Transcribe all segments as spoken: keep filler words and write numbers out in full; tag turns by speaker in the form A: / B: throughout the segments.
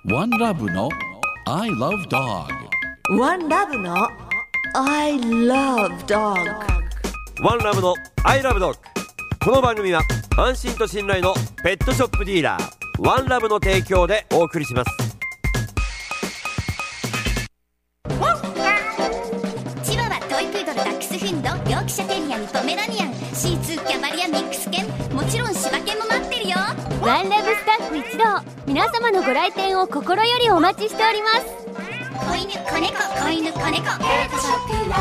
A: ワンラブの I love dog。
B: ワンラブの I love dog。
C: ワンラブの I love dog。 この番組は安心と信頼のペットショップディーラーワンラブの提供でお送りします。
D: チワワ、トイプードル、ダックスフンド、ヨークシャテリアにポメラニアン、シーツー、キャバリア、ミックス犬、もちろん柴犬も待ってるよ。
E: ワンラブスタッフ一同、皆様のご来店を心よりお待ちしております。
D: 子犬、子猫、子犬、子猫、ペットショップワンラ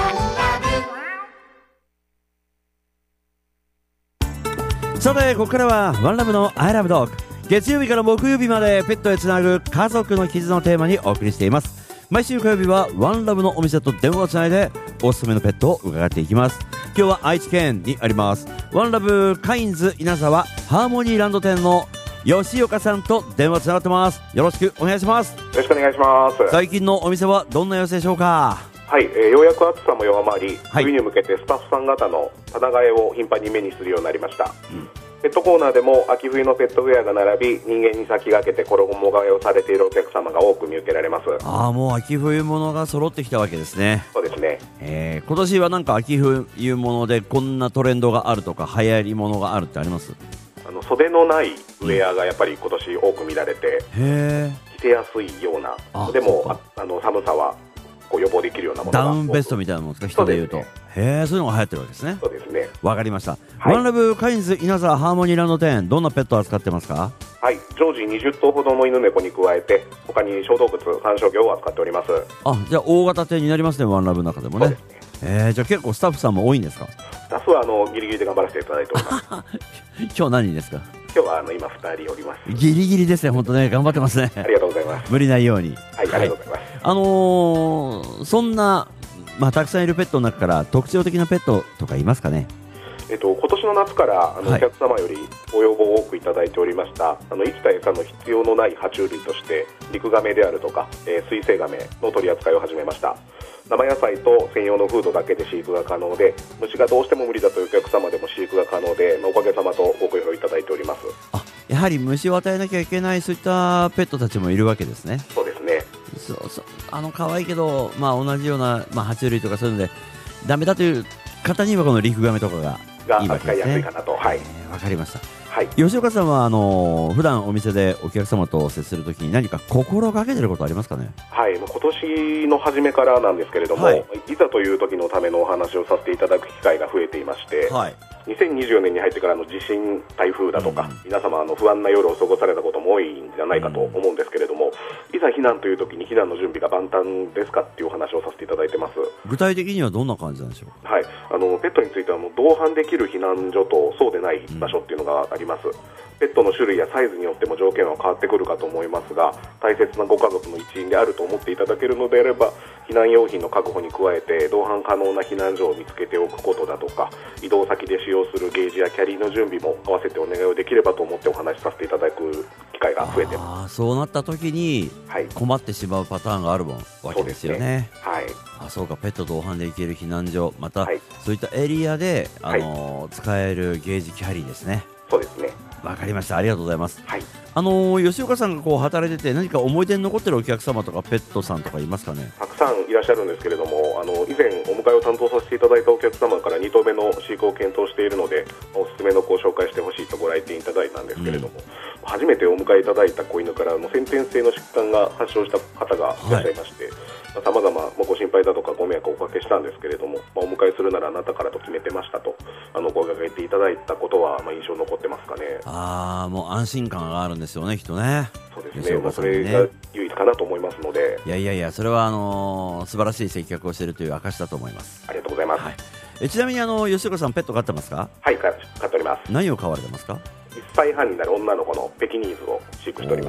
C: ブ。さて、ここからはワンラブの I love dog。 月曜日から木曜日までペットへつなぐ家族の絆のテーマにお送りしています。毎週火曜日はワンラブのお店と電話をつないでおすすめのペットを伺っていきます。今日は愛知県にありますワンラブカインズ稲沢ハーモニーランド店の吉岡さんと電話つながってます。よろしくお願いします。
F: よろしくお願いします。
C: 最近のお店はどんな様子でしょうか？
F: はい、えー、ようやく暑さも弱まり、
C: はい、
F: 冬に向けてスタッフさん方の棚替えを頻繁に目にするようになりました、うん、ペットコーナーでも秋冬のペットウェアが並び、人間に先駆けて衣替えをされているお客様が多く見受けられます。
C: ああ、もう秋冬物が揃ってきたわけですね。
F: そうですね、
C: えー、今年はなんか秋冬物でこんなトレンドがあるとか流行り物があるってあります？
F: あの袖のないウェアがやっぱり今年多く見られて、
C: うん、へ
F: 着せやすいような、でも あ, あの寒さはこう予防できるようなものが
C: ダウンベストみたいなものですか、人で言うと。そうですね、へえ、そういうのが流行ってるわけですね。
F: そうですね、
C: わかりました、
F: はい、
C: ワンラブカインズ稲沢ハーモニーランド店、どんなペットを扱ってますか？
F: はい、常時にじゅっとうほどの犬猫に加えて他に小動物、観賞魚を扱っております。
C: あ、じゃあ大型店になりますね、ワンラブの中でもね。そうですね、えー、じゃあ結構スタッフさんも多いんですか？
F: スタッフはあのギリギリで頑張らせていただいております
C: 今日何人ですか？
F: 今日はあの今ふたりおります。
C: ギリギリですね、本当ね、頑張ってますね。
F: ありがとうございます。
C: 無理ないように。
F: はい、ありがとうございます。
C: あのー、そんな、まあ、たくさんいるペットの中から特徴的なペットとかいますかね？
F: えっと、今年の夏からあの、はい、お客様よりご要望を多くいただいておりましたあの生きた餌の必要のない爬虫類としてリクガメであるとか、えー、水生ガメの取り扱いを始めました。生野菜と専用のフードだけで飼育が可能で、虫がどうしても無理だというお客様でも飼育が可能で、まあ、おかげさまとご好評いただいております。
C: あ、やはり虫を与えなきゃいけないそういったペットたちもいるわけですね。
F: そうですね。
C: そうそう、あの可愛いけど、まあ、同じような、まあ、爬虫類とかそういうのでダメだという方にはこのリクガメとかがいいわけですね。
F: 扱いやすいかなと。はい、
C: えー、わかりました。
F: はい、
C: 吉岡さんはあのー、普段お店でお客様と接するときに何か心がけてることありますかね？はい、
F: 今年の初めからなんですけれども、はい、いざという時のためのお話をさせていただく機会が増えていまして、はい、にせんにじゅうよねんに入ってからの地震、台風だとか、うん、皆様あの不安な夜を過ごされたことも多いんじゃないかと思うんですけれども、うん、いざ避難という時に避難の準備が万端ですかっていうお話をさせていただいてます。
C: 具体的にはどんな感じなんでしょうか？
F: はい、あのペットについてはもう同伴できる避難所とそうでない場所っていうのがあります、うん、ペットの種類やサイズによっても条件は変わってくるかと思いますが、大切なご家族の一員であると思っていただけるのであれば、避難用品の確保に加えて同伴可能な避難所を見つけておくことだとか、移動先で使用するゲージやキャリーの準備も合わせてお願いをできればと思ってお話しさせていただく機会が増えてます。
C: あ、そうなった時に困ってしまうパターンがあるわけですよね。
F: はい、
C: あ、そうか、ペット同伴で行ける避難所、また、はい、そういったエリアで、あのーはい、使えるゲージキャリーですね。
F: そうですね。
C: わかりました、ありがとうございます、はい、
F: あ
C: のー、吉岡さんがこう働いてて何か思い出に残ってるお客様とかペットさんとかいますかね？
F: たくさんいらっしゃるんですけれども、あの以前お迎えを担当させていただいたお客様からに頭目の飼育を検討しているのでおすすめの子を紹介してほしいとご来店いただいたんですけれども、うん、初めてお迎えいただいた子犬からの先天性の疾患が発症した方がいらっしゃいまして、さまざまご心配だとかご迷惑をおかけしたんですけれども、まあ、お迎えするならあなたからと決めてましたとあの声掛けていただいたことは、まあ、印象に残ってますかね。
C: ああ、もう安心感があるんですよね、きっとね。
F: そうですね、まあ、それが唯一かなと思いますので。
C: いやいやいや、それはあのー、素晴らしい接客をしているという証だと思います。
F: ありがとうございます、はい、
C: えちなみにあの吉岡さん、ペット飼ってますか？
F: はい、飼っております。
C: 何を飼われてますか？
F: いっさいはんになる女の子のペキニーズを飼育しております。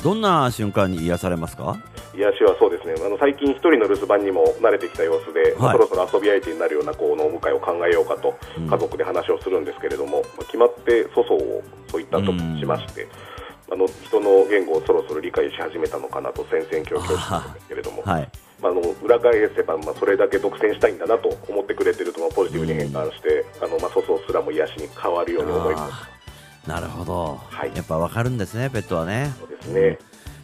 C: どんな瞬間に癒されますか？
F: 癒しはそうですね、あの最近一人の留守番にも慣れてきた様子で、はい、まあ、そろそろ遊び相手になるような子のお迎えを考えようかと家族で話をするんですけれども、うん、まあ、決まって粗相をそういったとしまして、あの人の言語をそろそろ理解し始めたのかなと戦々恐々したんですけれども、はい、まあ、あの裏返せば、まあ、それだけ独占したいんだなと思ってくれてると、まあ、ポジティブに変換して、うん、あのまあ、粗相すらも癒しに変わるように思います。
C: なるほど、
F: はい、
C: やっぱ分かるんですね、ペットはね。
F: そうですね、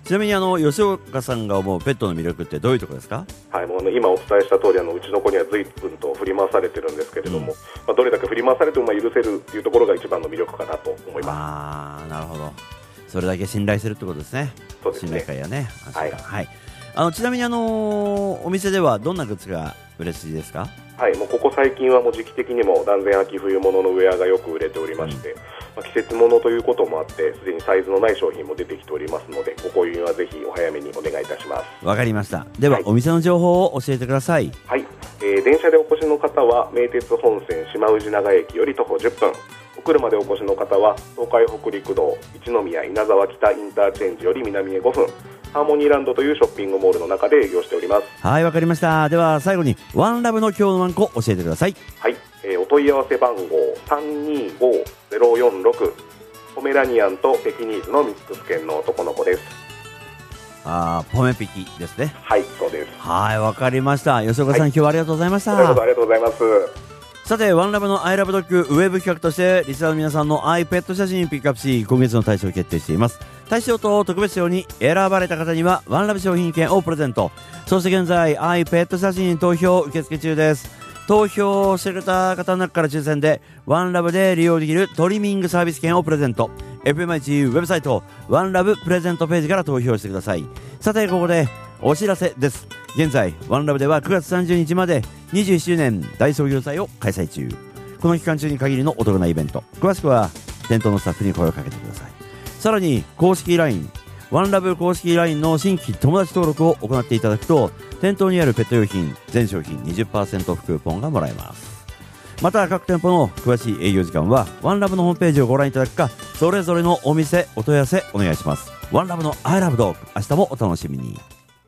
C: ちなみにあの吉岡さんが思うペットの魅力ってどういうところですか？
F: はい、もうあの今お伝えした通り、あのうちの子には随分と振り回されてるんですけれども、うん、まあ、どれだけ振り回されてもまあ許せるっていうところが一番の魅力かなと思います。
C: あー、なるほど。それだけ信頼してるってことですね。
F: そうですね。
C: 信頼感やね。
F: はい、
C: はい、あのちなみにあのー、お店ではどんなグッズが売れ筋ですか？
F: はい、もうここ最近はもう時期的にも断然秋冬物のウェアがよく売れておりまして、うん、まあ、季節物ということもあってすでにサイズのない商品も出てきておりますので、ご購入はぜひお早めにお願いいたします。
C: わかりました。では、はい、お店の情報を教えてください。
F: はい、えー、電車でお越しの方は名鉄本線島氏長駅より徒歩じゅっぷん、お車でお越しの方は東海北陸道一宮稲沢北インターチェンジより南へごふん、ハーモニーランドというショッピングモールの中で営業しております。
C: はい、わかりました。では最後にワンラブの今日のワンコ教えてください。
F: はい、えー、お問い合わせ番号さんにごゼロよんろく、ポメラニアンとペキニーズのミックス犬の男の子です。
C: あー、ポメピキですね。
F: はい、そうです。
C: はい、わかりました。吉岡さん、はい、今日はありがとうございました。
F: ありがとうございます。
C: さて、ワンラブのアイラブドッグウェブ企画としてリスナーの皆さんのアイペット写真ピックアップし、今月の大賞を決定しています。大賞と特別賞に選ばれた方にはワンラブ商品券をプレゼント。そして現在アイペット写真投票受付中です。投票してくれた方の中から抽選でワンラブで利用できるトリミングサービス券をプレゼント。 エフエムアイチ ウェブサイトワンラブプレゼントページから投票してください。さて、ここでお知らせです。現在ワンラブではくがつさんじゅうにちまでにじゅういっしゅうねん大創業祭を開催中。この期間中に限りのお得なイベント、詳しくは店頭のスタッフに声をかけてください。さらに公式 ライン ワンラブ公式 ライン の新規友達登録を行っていただくと、店頭にあるペット用品全商品 にじゅっパーセント オフクーポンがもらえます。また各店舗の詳しい営業時間はワンラブのホームページをご覧いただくか、それぞれのお店お問い合わせお願いします。ワンラブの I love dog、 明日もお楽しみに。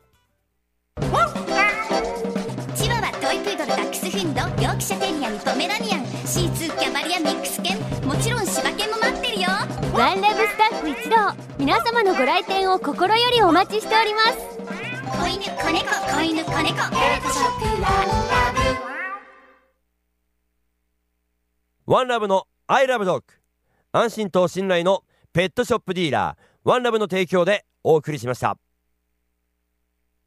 D: チワワ、トイプードル、ダックスフィンド、ヨークシャテリアン、ポメラニアン、シーツー、キャバリア、ミックス犬、もちろん柴犬も待ってるよ。
E: ワンラブスタッフ一同、皆様のご来店を心よりお待ちしております。
D: 子犬、子猫、子犬、子猫、ペットショップワンラブ。
G: ワンラブの I love dog、 安心と信頼のペットショップディーラーワンラブの提供でお送りしました。